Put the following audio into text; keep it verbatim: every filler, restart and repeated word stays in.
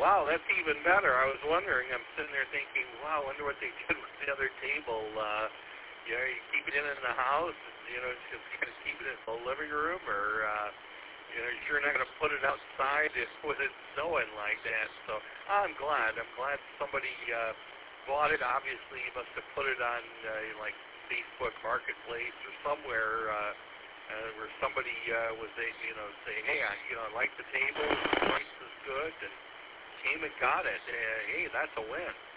Wow, that's even better. I was wondering, I'm sitting there thinking, wow, I wonder what they did with the other table. Uh, you know, you keep it in in the house, you know, just kind of keep it in the living room, or, uh, you know, you're sure not going to put it outside if, with it snowing like that. So I'm glad. I'm glad somebody uh, bought it. Obviously, you must have put it on, uh, like, Facebook Marketplace or somewhere uh, uh, where somebody uh, was, a, you know, saying, hey, I, you know, I like the table, the price is good, and came and got it. Uh, hey, that's a win.